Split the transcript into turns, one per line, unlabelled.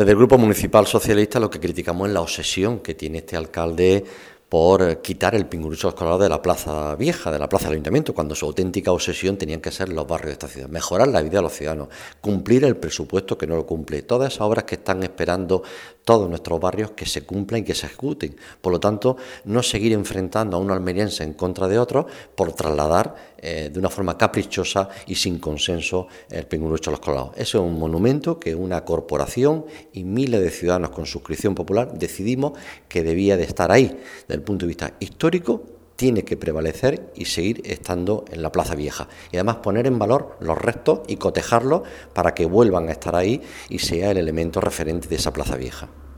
Desde el Grupo Municipal Socialista lo que criticamos es la obsesión que tiene este alcalde por quitar el pingurucho escolar de la Plaza Vieja, de la Plaza del Ayuntamiento, cuando su auténtica obsesión tenían que ser los barrios de esta ciudad, mejorar la vida de los ciudadanos, cumplir el presupuesto que no lo cumple, todas esas obras que están esperando todos nuestros barrios que se cumplan y que se ejecuten. Por lo tanto, no seguir enfrentando a un almeriense en contra de otro por trasladar de una forma caprichosa y sin consenso el pingurucho a los Colados. Ese es un monumento que una corporación y miles de ciudadanos con suscripción popular decidimos que debía de estar ahí. Desde el punto de vista histórico, tiene que prevalecer y seguir estando en la Plaza Vieja. Y además poner en valor los restos y cotejarlos para que vuelvan a estar ahí y sea el elemento referente de esa Plaza Vieja.